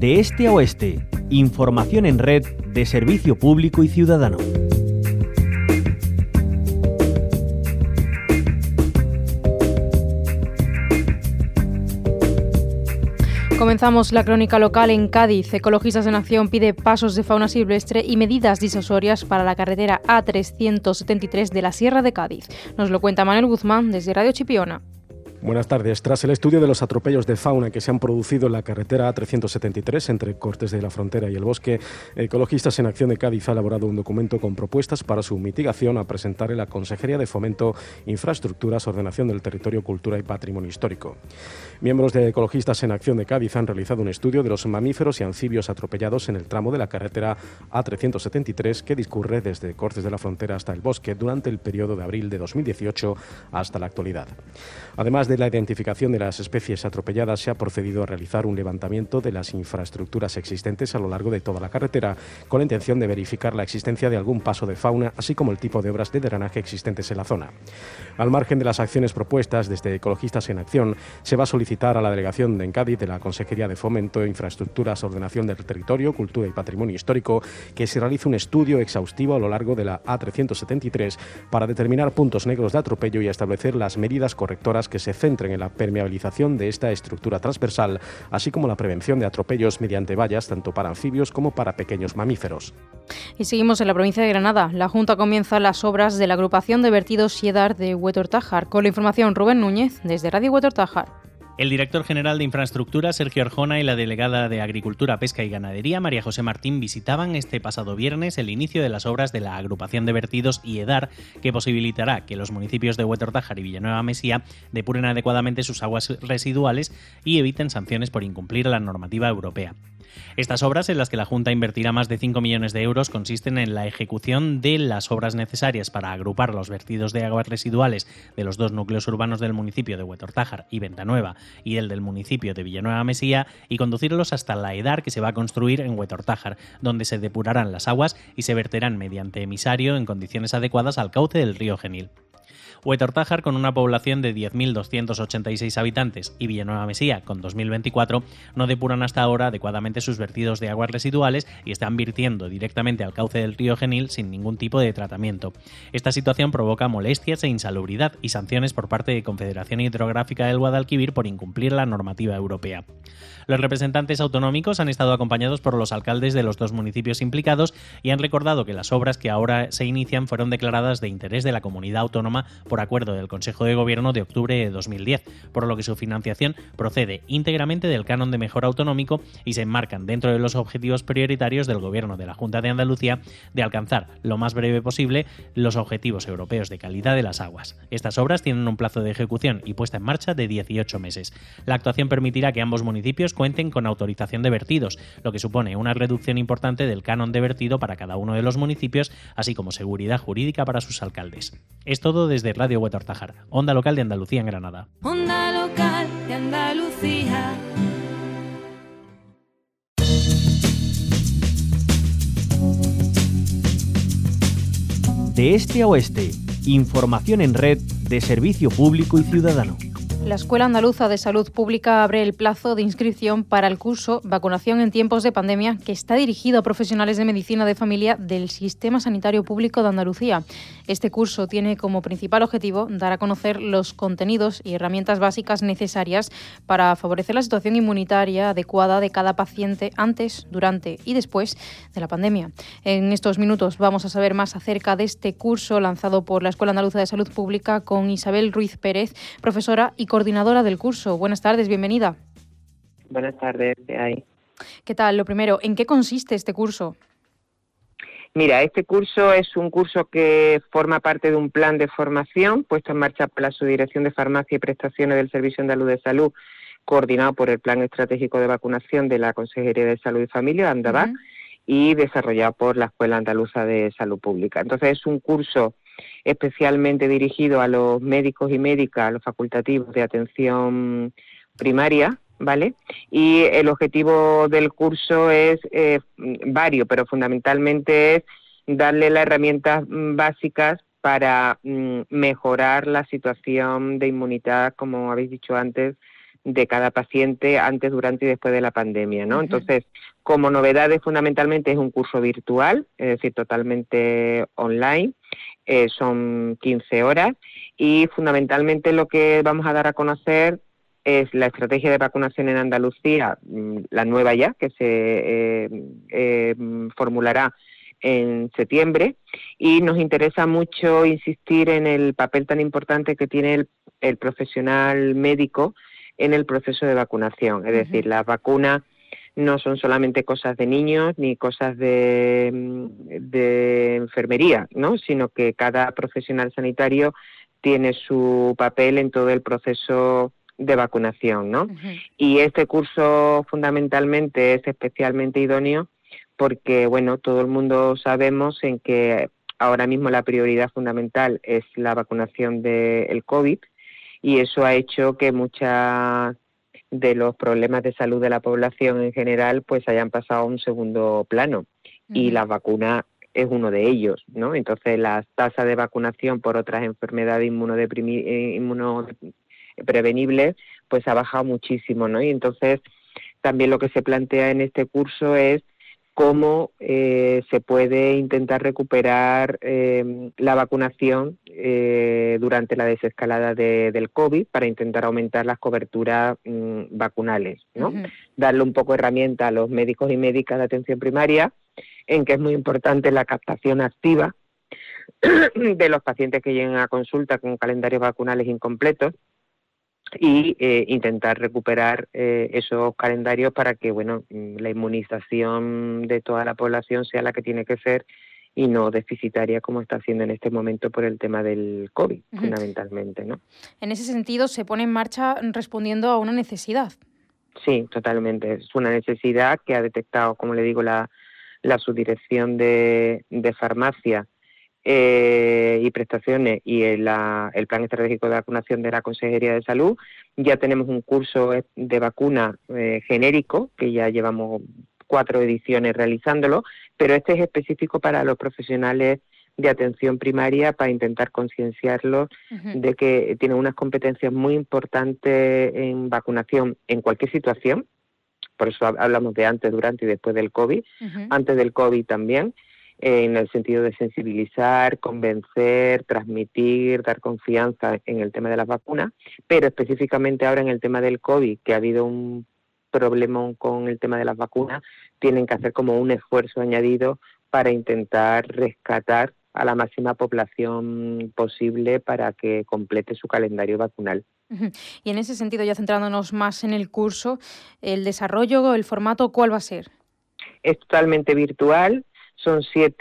De este a oeste, información en red de servicio público y ciudadano. Comenzamos la crónica local en Cádiz. Ecologistas en Acción pide pasos de fauna silvestre y medidas disuasorias para la carretera A373 de la Sierra de Cádiz. Nos lo cuenta Manuel Guzmán desde Radio Chipiona. Buenas tardes. Tras el estudio de los atropellos de fauna que se han producido en la carretera A373 entre Cortes de la Frontera y El Bosque, Ecologistas en Acción de Cádiz ha elaborado un documento con propuestas para su mitigación a presentar en la Consejería de Fomento, Infraestructuras, Ordenación del Territorio, Cultura y Patrimonio Histórico. Miembros de Ecologistas en Acción de Cádiz han realizado un estudio de los mamíferos y anfibios atropellados en el tramo de la carretera A373 que discurre desde Cortes de la Frontera hasta El Bosque durante el periodo de abril de 2018 hasta la actualidad. Además de la identificación de las especies atropelladas, se ha procedido a realizar un levantamiento de las infraestructuras existentes a lo largo de toda la carretera, con la intención de verificar la existencia de algún paso de fauna, así como el tipo de obras de drenaje existentes en la zona. Al margen de las acciones propuestas desde Ecologistas en Acción, se va a solicitar a la delegación en Cádiz de la Consejería de Fomento, Infraestructuras, Ordenación del Territorio, Cultura y Patrimonio Histórico que se realice un estudio exhaustivo a lo largo de la A373 para determinar puntos negros de atropello y establecer las medidas correctoras que se centren en la permeabilización de esta estructura transversal, así como la prevención de atropellos mediante vallas tanto para anfibios como para pequeños mamíferos. Y seguimos en la provincia de Granada. La Junta comienza las obras de la agrupación de vertidos Siedar de Huetor-Tájar. Con la información, Rubén Núñez, desde Radio Huetor-Tájar. El director general de Infraestructura, Sergio Arjona, y la delegada de Agricultura, Pesca y Ganadería, María José Martín, visitaban este pasado viernes el inicio de las obras de la agrupación de vertidos Siedar, que posibilitará que los municipios de Huetor-Tájar y Villanueva Mesía depuren adecuadamente sus aguas residuales y eviten sanciones por incumplir la normativa europea. Estas obras, en las que la Junta invertirá más de 5 millones de euros, consisten en la ejecución de las obras necesarias para agrupar los vertidos de aguas residuales de los dos núcleos urbanos del municipio de Huetor-Tájar y Ventanueva y el del municipio de Villanueva Mesía y conducirlos hasta la EDAR que se va a construir en Huetor-Tájar, donde se depurarán las aguas y se verterán mediante emisario en condiciones adecuadas al cauce del río Genil. Huetor-Tájar, con una población de 10.286 habitantes, y Villanueva Mesía, con 2.024, no depuran hasta ahora adecuadamente sus vertidos de aguas residuales y están virtiendo directamente al cauce del río Genil sin ningún tipo de tratamiento. Esta situación provoca molestias e insalubridad y sanciones por parte de Confederación Hidrográfica del Guadalquivir por incumplir la normativa europea. Los representantes autonómicos han estado acompañados por los alcaldes de los dos municipios implicados y han recordado que las obras que ahora se inician fueron declaradas de interés de la comunidad autónoma por acuerdo del Consejo de Gobierno de octubre de 2010, por lo que su financiación procede íntegramente del canon de mejora autonómico y se enmarcan dentro de los objetivos prioritarios del Gobierno de la Junta de Andalucía de alcanzar lo más breve posible los objetivos europeos de calidad de las aguas. Estas obras tienen un plazo de ejecución y puesta en marcha de 18 meses. La actuación permitirá que ambos municipios cuenten con autorización de vertidos, lo que supone una reducción importante del canon de vertido para cada uno de los municipios, así como seguridad jurídica para sus alcaldes. Es todo desde Radio Huetor-Tájar, Onda Local de Andalucía en Granada. Onda Local de Andalucía. De este a oeste, información en red de servicio público y ciudadano. La Escuela Andaluza de Salud Pública abre el plazo de inscripción para el curso Vacunación en tiempos de pandemia, que está dirigido a profesionales de medicina de familia del Sistema Sanitario Público de Andalucía. Este curso tiene como principal objetivo dar a conocer los contenidos y herramientas básicas necesarias para favorecer la situación inmunitaria adecuada de cada paciente antes, durante y después de la pandemia. En estos minutos vamos a saber más acerca de este curso lanzado por la Escuela Andaluza de Salud Pública con Isabel Ruiz Pérez, profesora y coordinadora del curso. Buenas tardes, bienvenida. Buenas tardes, ¿qué hay? ¿Qué tal? Lo primero, ¿en qué consiste este curso? Mira, este curso es un curso que forma parte de un plan de formación puesto en marcha por la Subdirección de Farmacia y Prestaciones del Servicio Andaluz de Salud, coordinado por el Plan Estratégico de Vacunación de la Consejería de Salud y Familia, ANDAVAC, y desarrollado por la Escuela Andaluza de Salud Pública. Entonces es un curso especialmente dirigido a los médicos y médicas, a los facultativos de atención primaria, ¿vale? Y el objetivo del curso es varios, pero fundamentalmente es darle las herramientas básicas para mejorar la situación de inmunidad, como habéis dicho antes, de cada paciente antes, durante y después de la pandemia, ¿no? Entonces, como novedades, fundamentalmente es un curso virtual, es decir, totalmente online, son 15 horas, y fundamentalmente lo que vamos a dar a conocer es la estrategia de vacunación en Andalucía, la nueva ya, que se formulará en septiembre, y nos interesa mucho insistir en el papel tan importante que tiene el profesional médico en el proceso de vacunación. Es decir, las vacunas no son solamente cosas de niños ni cosas de enfermería, ¿no? Sino que cada profesional sanitario tiene su papel en todo el proceso de vacunación, ¿no? Y este curso fundamentalmente es especialmente idóneo porque, bueno, todo el mundo sabemos en que ahora mismo la prioridad fundamental es la vacunación del COVID, y eso ha hecho que muchos de los problemas de salud de la población en general pues hayan pasado a un segundo plano, y la vacuna es uno de ellos, ¿no? Entonces las tasas de vacunación por otras enfermedades inmunoprevenibles pues ha bajado muchísimo, ¿no? Y entonces también lo que se plantea en este curso es cómo se puede intentar recuperar la vacunación durante la desescalada del COVID para intentar aumentar las coberturas vacunales, ¿no? Darle un poco de herramienta a los médicos y médicas de atención primaria, en que es muy importante la captación activa de los pacientes que lleguen a consulta con calendarios vacunales incompletos, y intentar recuperar esos calendarios para que, bueno, la inmunización de toda la población sea la que tiene que ser y no deficitaria como está haciendo en este momento por el tema del COVID, fundamentalmente, ¿no? En ese sentido, se pone en marcha respondiendo a una necesidad. Sí, totalmente. Es una necesidad que ha detectado, como le digo, la subdirección de farmacia y prestaciones y el plan estratégico de vacunación de la Consejería de Salud. Ya tenemos un curso de vacuna genérico, que ya llevamos 4 ediciones realizándolo, pero este es específico para los profesionales de atención primaria, para intentar concienciarlos de que tienen unas competencias muy importantes en vacunación en cualquier situación. Por eso hablamos de antes, durante y después del COVID, antes del COVID también, en el sentido de sensibilizar, convencer, transmitir, dar confianza en el tema de las vacunas, pero específicamente ahora en el tema del COVID, que ha habido un problema con el tema de las vacunas, tienen que hacer como un esfuerzo añadido para intentar rescatar a la máxima población posible para que complete su calendario vacunal. Y en ese sentido, ya centrándonos más en el curso, el desarrollo, el formato, ¿cuál va a ser? Es totalmente virtual. Son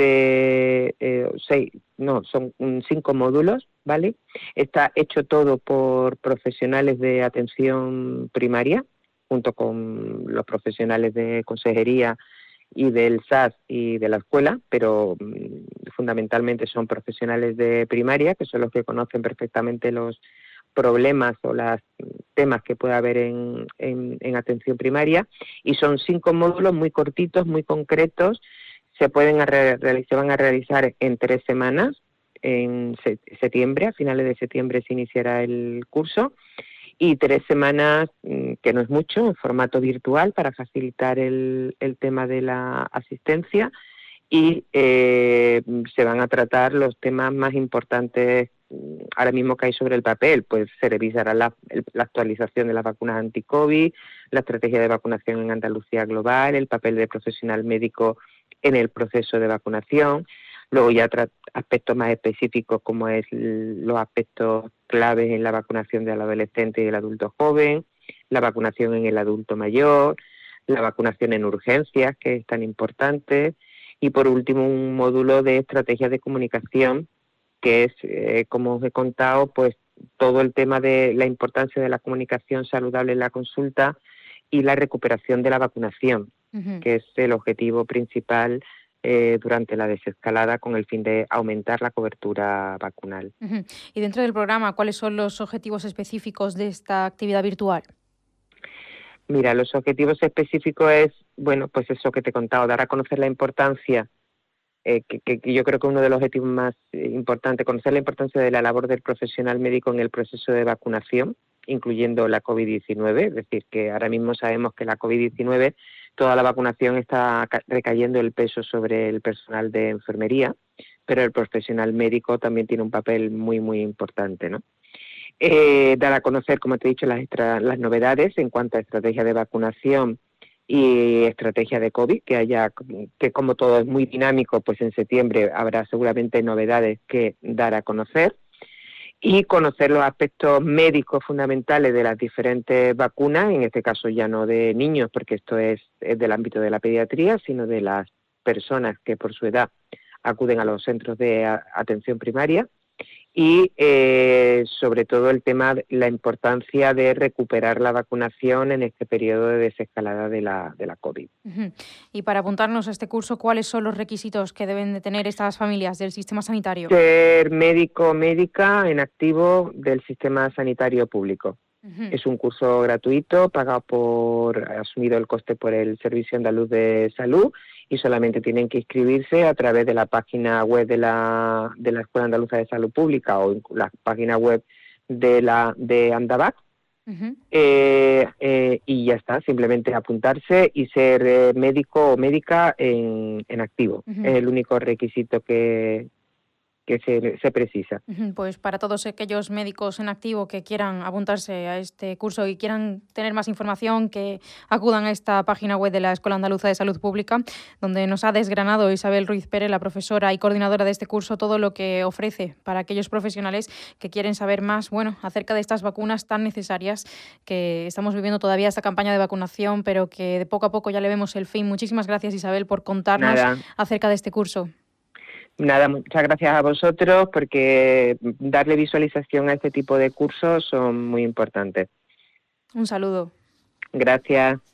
5 módulos, ¿vale? Está hecho todo por profesionales de atención primaria, junto con los profesionales de consejería y del SAS y de la escuela, pero fundamentalmente son profesionales de primaria, que son los que conocen perfectamente los problemas o los temas que puede haber en atención primaria, y son 5 módulos muy cortitos, muy concretos. Se van a realizar en 3 semanas, en septiembre, a finales de septiembre se iniciará el curso, y 3 semanas, que no es mucho, en formato virtual para facilitar el tema de la asistencia, y se van a tratar los temas más importantes ahora mismo que hay sobre el papel. Pues se revisará la actualización de las vacunas anti-COVID, la estrategia de vacunación en Andalucía global, el papel del profesional médico en el proceso de vacunación, luego ya aspectos más específicos como es los aspectos claves en la vacunación del adolescente y del adulto joven, la vacunación en el adulto mayor, la vacunación en urgencias, que es tan importante, y por último un módulo de estrategias de comunicación, que es, como os he contado, pues todo el tema de la importancia de la comunicación saludable en la consulta y la recuperación de la vacunación, que es el objetivo principal durante la desescalada, con el fin de aumentar la cobertura vacunal. Y dentro del programa, ¿cuáles son los objetivos específicos de esta actividad virtual? Mira, los objetivos específicos es, bueno, pues eso que te he contado, dar a conocer la importancia, que yo creo que uno de los objetivos más importantes, conocer la importancia de la labor del profesional médico en el proceso de vacunación, incluyendo la COVID-19, es decir, que ahora mismo sabemos que la COVID-19, toda la vacunación está recayendo el peso sobre el personal de enfermería, pero el profesional médico también tiene un papel muy, muy importante, ¿no? Dar a conocer, como te he dicho, las novedades en cuanto a estrategia de vacunación y estrategia de COVID, que como todo es muy dinámico, pues en septiembre habrá seguramente novedades que dar a conocer, y conocer los aspectos médicos fundamentales de las diferentes vacunas, en este caso ya no de niños, porque esto es del ámbito de la pediatría, sino de las personas que por su edad acuden a los centros de atención primaria, y sobre todo el tema, la importancia de recuperar la vacunación en este periodo de desescalada de la COVID. Uh-huh. Y para apuntarnos a este curso, ¿cuáles son los requisitos que deben de tener estas familias del sistema sanitario? Ser médico o médica en activo del sistema sanitario público. Uh-huh. Es un curso gratuito, asumido el coste por el Servicio Andaluz de Salud, y solamente tienen que inscribirse a través de la página web de la Escuela Andaluza de Salud Pública o la página web de Andavac. Uh-huh. Y ya está, simplemente apuntarse y ser médico o médica en activo. Uh-huh. Es el único requisito que se precisa. Pues para todos aquellos médicos en activo que quieran apuntarse a este curso y quieran tener más información, que acudan a esta página web de la Escuela Andaluza de Salud Pública, donde nos ha desgranado Isabel Ruiz Pérez, la profesora y coordinadora de este curso, todo lo que ofrece para aquellos profesionales que quieren saber más, acerca de estas vacunas tan necesarias, que estamos viviendo todavía esta campaña de vacunación, pero que de poco a poco ya le vemos el fin. Muchísimas gracias, Isabel, por contarnos acerca de este curso. Nada, muchas gracias a vosotros, porque darle visualización a este tipo de cursos son muy importantes. Un saludo. Gracias.